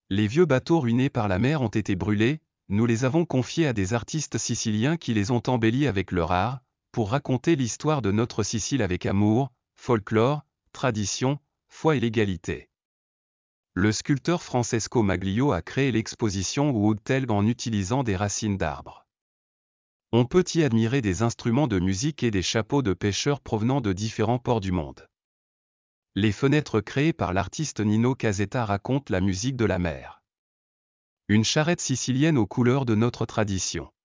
Les vieux bateaux ruinés par la mer ont été brûlés, nous les avons confiés à des artistes siciliens qui les ont embellis avec leur art, pour raconter l'histoire de notre Sicile avec amour, folklore, tradition, foi et légalité. Le sculpteur Francesco Maglio a créé l'exposition Wood Tale en utilisant des racines d'arbres. On peut y admirer des instruments de musique et des chapeaux de pêcheurs provenant de différents ports du monde. Les fenêtres créées par l'artiste Nino Casetta racontent la musique de la mer. Une charrette sicilienne aux couleurs de notre tradition.